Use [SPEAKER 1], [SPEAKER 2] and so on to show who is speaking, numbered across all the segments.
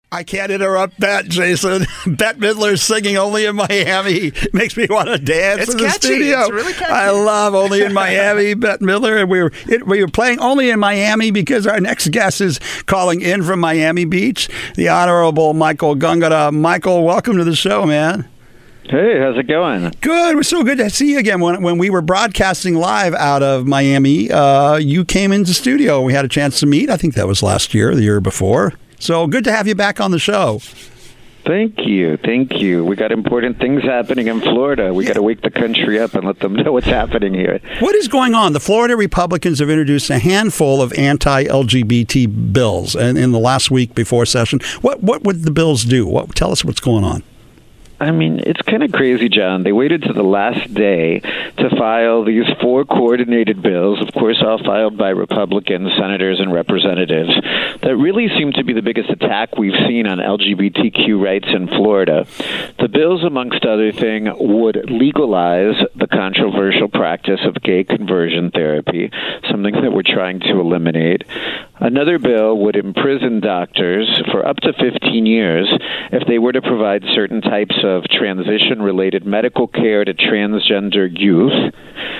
[SPEAKER 1] I can't interrupt that, Jason. Bette Midler's singing Only in Miami makes me want to dance
[SPEAKER 2] It's
[SPEAKER 1] in the
[SPEAKER 2] catchy.
[SPEAKER 1] studio.
[SPEAKER 2] It's really catchy.
[SPEAKER 1] I love Only in Miami, Bette Midler. And we were playing Only in Miami because our next guest is calling in from Miami Beach, the Honorable Michael Gungada. Michael, welcome to the show, man.
[SPEAKER 3] Hey, how's it going?
[SPEAKER 1] Good. We're so good to see you again. When we were broadcasting live out of Miami, you came into studio. We had a chance to meet. I think that was last year, the year before. So good to have you back on the show.
[SPEAKER 3] Thank you. We got important things happening in Florida. We got to wake the country up and let them know what's happening here.
[SPEAKER 1] What is going on? The Florida Republicans have introduced a handful of anti-LGBT bills in the last week before session. What would the bills do? Tell us what's going on.
[SPEAKER 3] I mean, it's kind of crazy, John. They waited to the last day to file these 4 coordinated bills, of course, all filed by Republicans, senators, and representatives, that really seem to be the biggest attack we've seen on LGBTQ rights in Florida. The bills, amongst other things, would legalize the controversial practice of gay conversion therapy, something that we're trying to eliminate. Another bill would imprison doctors for up to 15 years if they were to provide certain types of transition-related medical care to transgender youth.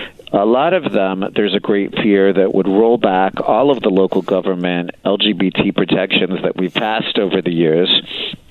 [SPEAKER 3] A lot of them, there's a great fear that would roll back all of the local government LGBT protections that we've passed over the years.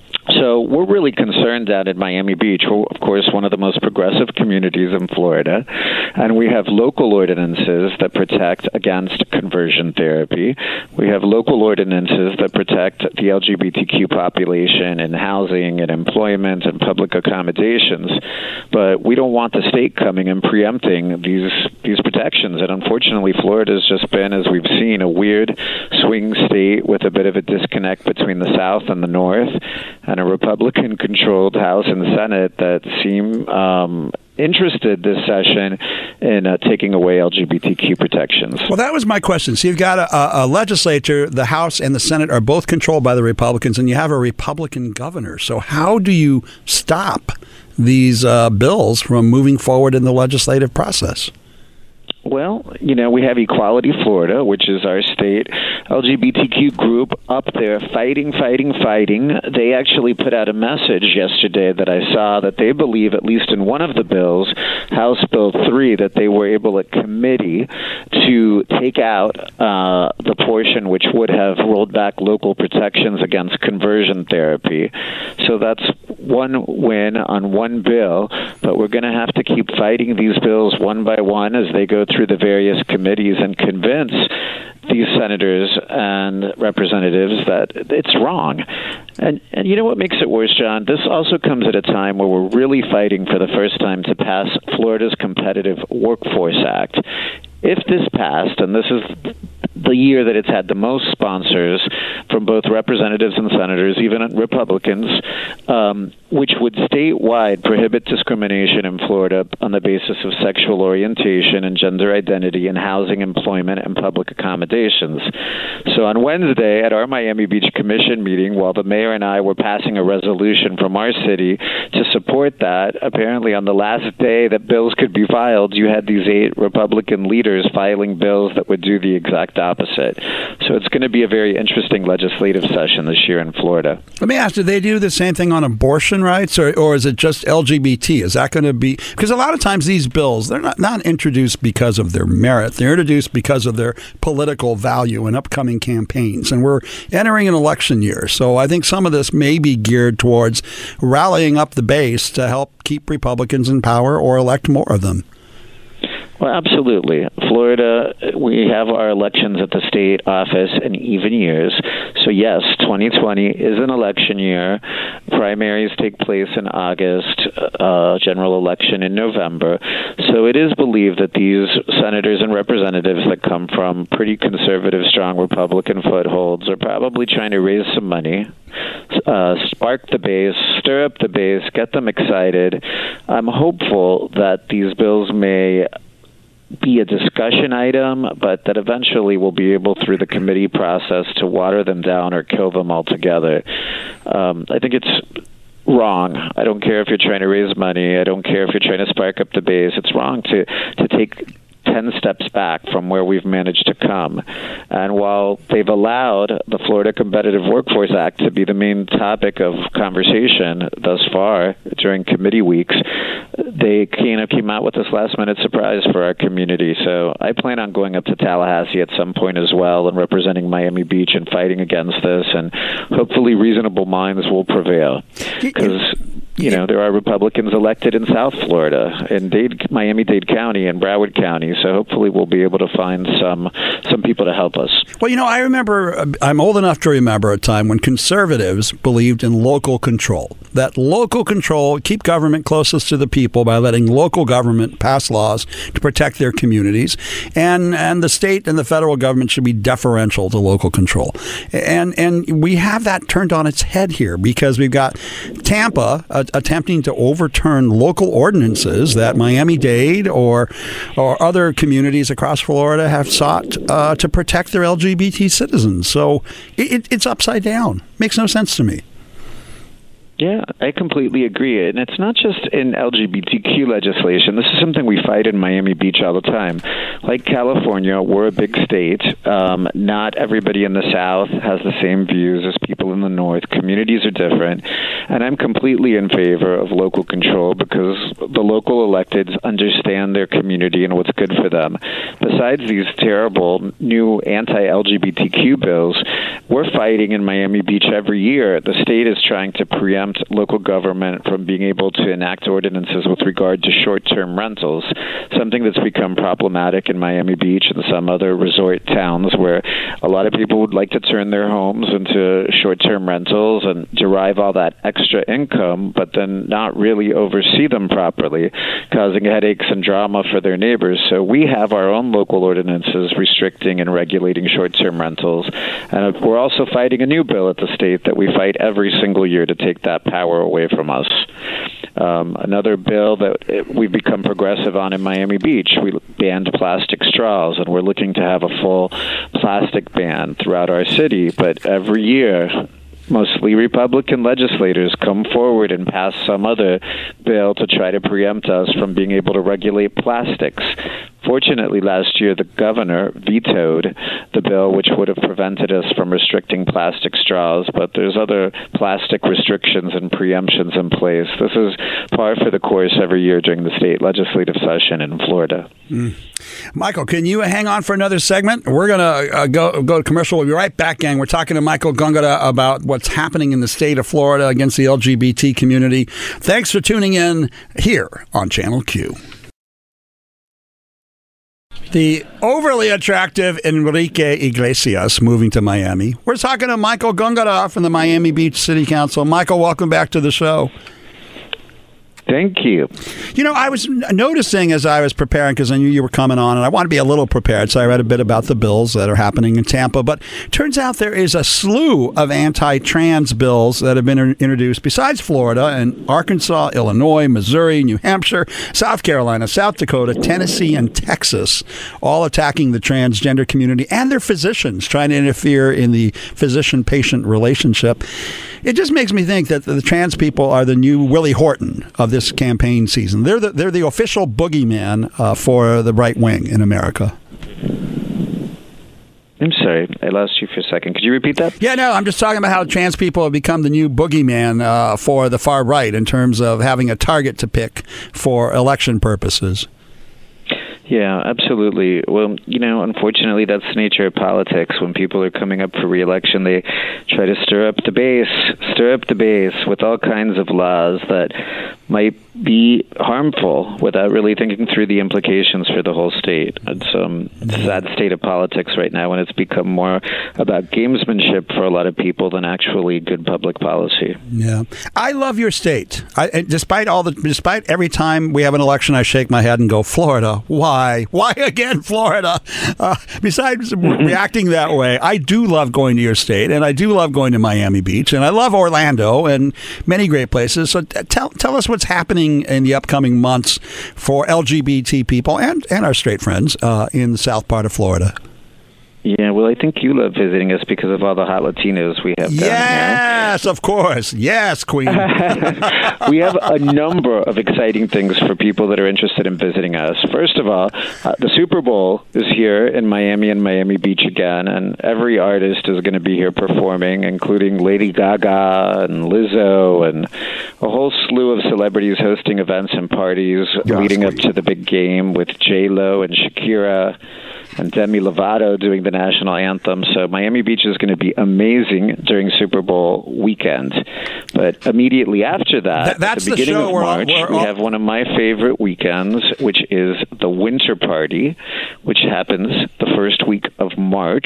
[SPEAKER 3] So we're really concerned down at Miami Beach. We're, of course, one of the most progressive communities in Florida, and we have local ordinances that protect against conversion therapy. We have local ordinances that protect the LGBTQ population in housing and employment and public accommodations, but we don't want the state coming and preempting these protections. And unfortunately, Florida has just been, as we've seen, a weird swing state with a bit of a disconnect between the South and the North, and a Republican-controlled House and Senate that seem interested this session in taking away LGBTQ protections.
[SPEAKER 1] Well, that was my question. So you've got a legislature, the House and the Senate are both controlled by the Republicans, and you have a Republican governor. So how do you stop these bills from moving forward in the legislative process?
[SPEAKER 3] Well, we have Equality Florida, which is our state LGBTQ group up there fighting. They actually put out a message yesterday that I saw that they believe, at least in one of the bills, House Bill 3, that they were able at committee to take out the portion which would have rolled back local protections against conversion therapy. So that's one win on one bill, but we're going to have to keep fighting these bills one by one as they go through the various committees and convince these senators and representatives that it's wrong. And you know what makes it worse, John? This also comes at a time where we're really fighting for the first time to pass Florida's Competitive Workforce Act. If this passed, and this is the year that it's had the most sponsors from both representatives and senators, even Republicans, which would statewide prohibit discrimination in Florida on the basis of sexual orientation and gender identity in housing, employment, and public accommodations. So on Wednesday at our Miami Beach Commission meeting, while the mayor and I were passing a resolution from our city to support that, apparently on the last day that bills could be filed, you had these 8 Republican leaders filing bills that would do the exact opposite. So it's going to be a very interesting legislative session this year in Florida.
[SPEAKER 1] Let me ask, do they do the same thing on abortion rights, or is it just LGBT? Is that going to be, because a lot of times these bills, they're not introduced because of their merit. They're introduced because of their political value in upcoming campaigns. And we're entering an election year. So I think some of this may be geared towards rallying up the base to help keep Republicans in power or elect more of them.
[SPEAKER 3] Well, absolutely. Florida, we have our elections at the state office in even years. So, yes, 2020 is an election year. Primaries take place in August, general election in November. So it is believed that these senators and representatives that come from pretty conservative, strong Republican footholds are probably trying to raise some money, spark the base, stir up the base, get them excited. I'm hopeful that these bills may be a discussion item, but that eventually we'll be able, through the committee process, to water them down or kill them altogether. I think it's wrong. I don't care if you're trying to raise money. I don't care if you're trying to spark up the base. It's wrong to take 10 steps back from where we've managed to come. And while they've allowed the Florida Competitive Workforce Act to be the main topic of conversation thus far during committee weeks, they kind of came out with this last-minute surprise for our community. So I plan on going up to Tallahassee at some point as well and representing Miami Beach and fighting against this, and hopefully reasonable minds will prevail. Because there are Republicans elected in South Florida, in Miami-Dade County and Broward County, so hopefully we'll be able to find some people to help us.
[SPEAKER 1] Well, I remember, I'm old enough to remember a time when conservatives believed in local control. That local control, keep government closest to the people by letting local government pass laws to protect their communities, and the state and the federal government should be deferential to local control. And we have that turned on its head here because we've got Tampa attempting to overturn local ordinances that Miami-Dade or other communities across Florida have sought to protect their LGBT citizens. So it's upside down. Makes no sense to me.
[SPEAKER 3] Yeah, I completely agree. And it's not just in LGBTQ legislation. This is something we fight in Miami Beach all the time. Like California, we're a big state. Not everybody in the South has the same views as people in the North. Communities are different. And I'm completely in favor of local control because the local electeds understand their community and what's good for them. Besides these terrible new anti-LGBTQ bills, we're fighting in Miami Beach every year. The state is trying to preempt local government from being able to enact ordinances with regard to short-term rentals, something that's become problematic in Miami Beach and some other resort towns where a lot of people would like to turn their homes into short-term rentals and derive all that extra income, but then not really oversee them properly, causing headaches and drama for their neighbors. So we have our own local ordinances restricting and regulating short-term rentals. And we're also fighting a new bill at the state that we fight every single year to take that power away from us. Another bill that we've become progressive on in Miami Beach, we banned plastic straws, and we're looking to have a full plastic ban throughout our city. But every year, mostly Republican legislators come forward and pass some other bill to try to preempt us from being able to regulate plastics. Fortunately, last year, the governor vetoed the bill, which would have prevented us from restricting plastic straws, but there's other plastic restrictions and preemptions in place. This is par for the course every year during the state legislative session in Florida.
[SPEAKER 1] Michael, can you hang on for another segment? We're going to go to commercial. We'll be right back, gang. We're talking to Michael Gongora about what's happening in the state of Florida against the LGBT community. Thanks for tuning in here on Channel Q. The overly attractive Enrique Iglesias moving to Miami. We're talking to Michael Gongora from the Miami Beach City Council. Michael, welcome back to the show.
[SPEAKER 3] Thank you.
[SPEAKER 1] I was noticing as I was preparing, because I knew you were coming on, and I want to be a little prepared, so I read a bit about the bills that are happening in Tampa. But turns out there is a slew of anti-trans bills that have been introduced besides Florida and Arkansas, Illinois, Missouri, New Hampshire, South Carolina, South Dakota, Tennessee, and Texas, all attacking the transgender community and their physicians, trying to interfere in the physician-patient relationship. It just makes me think that the trans people are the new Willie Horton of this campaign season. They're the official boogeyman for the right wing in America.
[SPEAKER 3] I'm sorry, I lost you for a second. Could you repeat that?
[SPEAKER 1] Yeah, no, I'm just talking about how trans people have become the new boogeyman for the far right in terms of having a target to pick for election purposes.
[SPEAKER 3] Yeah, absolutely. Well, unfortunately, that's the nature of politics. When people are coming up for re-election, they try to stir up the base with all kinds of laws that might be harmful without really thinking through the implications for the whole state. It's a sad state of politics right now, and it's become more about gamesmanship for a lot of people than actually good public policy.
[SPEAKER 1] Yeah, I love your state. Despite every time we have an election, I shake my head and go, Florida. Why again, Florida? Besides reacting that way, I do love going to your state, and I do love going to Miami Beach, and I love Orlando and many great places. So tell us what's happening in the upcoming months for LGBT people and our straight friends in the south part of Florida.
[SPEAKER 3] Yeah, well, I think you love visiting us because of all the hot Latinos we have down here.
[SPEAKER 1] Yes, of course. Yes, Queen.
[SPEAKER 3] We have a number of exciting things for people that are interested in visiting us. First of all, the Super Bowl is here in Miami and Miami Beach again, and every artist is going to be here performing, including Lady Gaga and Lizzo and a whole slew of celebrities hosting events and parties leading up to the big game with J-Lo and Shakira and Demi Lovato doing the national anthem. So Miami Beach is going to be amazing during Super Bowl weekend. But immediately after that,
[SPEAKER 1] that's
[SPEAKER 3] at the beginning of March, we
[SPEAKER 1] all...
[SPEAKER 3] have one of my favorite weekends, which is the Winter Party, which happens the first week of March,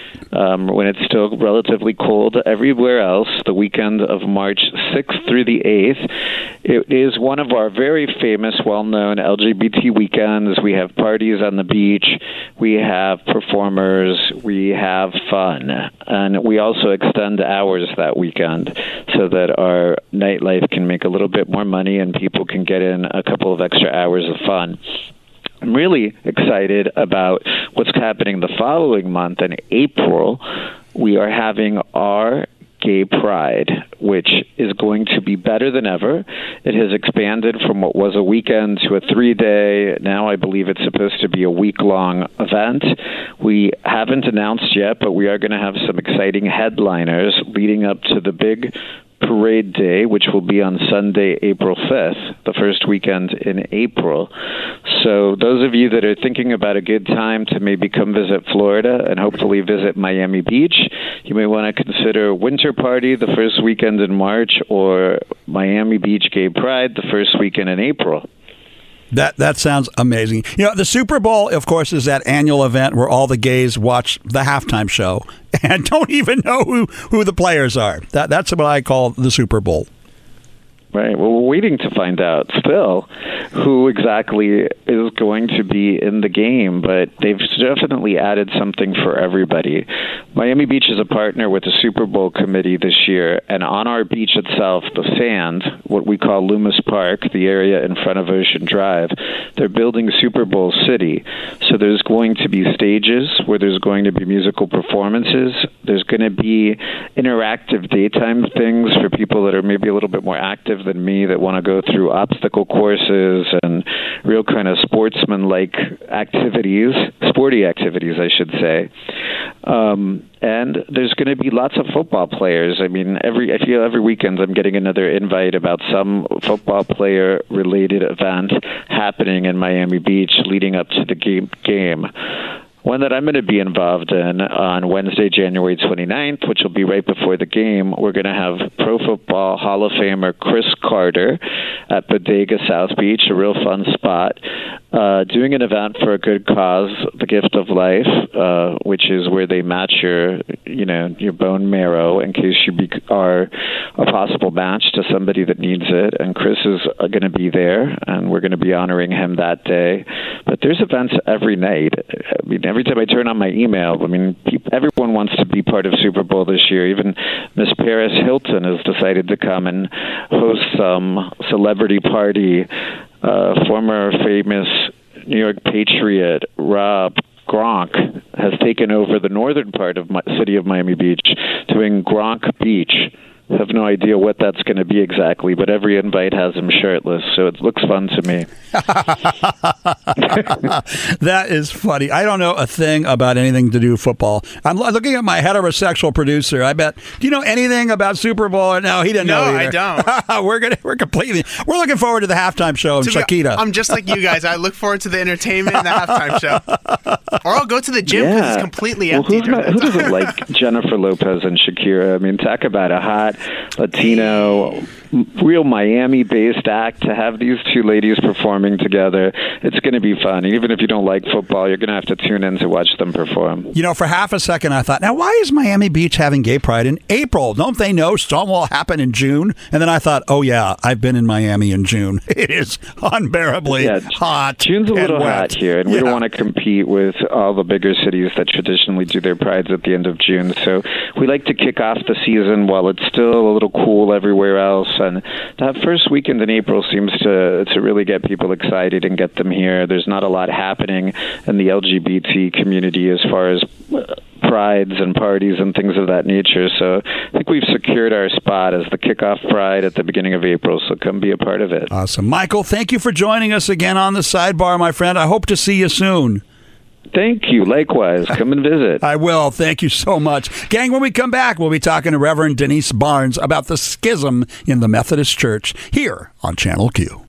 [SPEAKER 3] when it's still relatively cold everywhere else, the weekend of March 6th through the 8th. It is one of our very famous, well-known LGBT weekends. We have parties on the beach. We have performers, we have fun, and we also extend hours that weekend so that our nightlife can make a little bit more money and people can get in a couple of extra hours of fun. I'm really excited about what's happening the following month in April. We are having our Gay Pride, which is going to be better than ever. It has expanded from what was a weekend to a 3-day. Now I believe it's supposed to be a week-long event. We haven't announced yet, but we are going to have some exciting headliners leading up to the big parade day, which will be on Sunday, April 5th, the first weekend in April. So those of you that are thinking about a good time to maybe come visit Florida and hopefully visit Miami Beach, you may want to consider Winter Party the first weekend in March or Miami Beach Gay Pride the first weekend in April.
[SPEAKER 1] That sounds amazing. You know, the Super Bowl, of course, is that annual event where all the gays watch the halftime show and don't even know who the players are. That's what I call the Super Bowl.
[SPEAKER 3] Right. Well, we're waiting to find out still who exactly is going to be in the game, but they've definitely added something for everybody. Miami Beach is a partner with the Super Bowl committee this year, and on our beach itself, the sand, what we call Loomis Park, the area in front of Ocean Drive, they're building Super Bowl City. So there's going to be stages where there's going to be musical performances. There's going to be interactive daytime things for people that are maybe a little bit more active than me, that want to go through obstacle courses and real kind of sportsman-like activities, sporty activities, I should say. And there's going to be lots of football players. I mean, I feel every weekend I'm getting another invite about some football player-related event happening in Miami Beach leading up to the game. One that I'm going to be involved in on Wednesday, January 29th, which will be right before the game, we're going to have Pro Football Hall of Famer Chris Carter at Bodega South Beach, a real fun spot, doing an event for a good cause, the Gift of Life, which is where they match your bone marrow in case you are a possible match to somebody that needs it. And Chris is going to be there, and we're going to be honoring him that day. But there's events every night. I mean, every time I turn on my email, everyone wants to be part of Super Bowl this year. Even Miss Paris Hilton has decided to come and host some celebrity party. Former famous New York Patriot Rob Gronk has taken over the northern part of city of Miami Beach, doing Gronk Beach. I have no idea what that's going to be exactly, but every invite has him shirtless, so it looks fun to me.
[SPEAKER 1] That is funny. I don't know a thing about anything to do with football. I'm looking at my heterosexual producer. I bet. Do you know anything about Super Bowl? No, he didn't know either.
[SPEAKER 2] No, I don't.
[SPEAKER 1] We're looking forward to the halftime show of Shakira.
[SPEAKER 2] I'm just like you guys. I look forward to the entertainment and the halftime show. Or I'll go to the gym because it's completely empty.
[SPEAKER 3] Who doesn't like Jennifer Lopez and Shakira? I mean, talk about a hot Latino, real Miami-based act. To have these two ladies performing together, it's going to be fun. Even if you don't like football, you're going to have to tune in to watch them perform.
[SPEAKER 1] You know, for half a second, I thought, now, why is Miami Beach having Gay Pride in April? Don't they know Stonewall happened in June? And then I thought, oh, yeah, I've been in Miami in June. It is unbearably hot.
[SPEAKER 3] June's a little hot here, and we don't want to compete with all the bigger cities that traditionally do their prides at the end of June. So we like to kick off the season while it's still a little cool everywhere else. And that first weekend in April seems to really get people excited and get them here. There's not a lot happening in the LGBT community as far as prides and parties and things of that nature. So I think we've secured our spot as the kickoff pride at the beginning of April. So come be a part of it.
[SPEAKER 1] Awesome. Michael, thank you for joining us again on the Sidebar, my friend. I hope to see you soon.
[SPEAKER 3] Thank you. Likewise. Come and visit.
[SPEAKER 1] I will. Thank you so much. Gang, when we come back, we'll be talking to Reverend Denise Barnes about the schism in the Methodist Church here on Channel Q.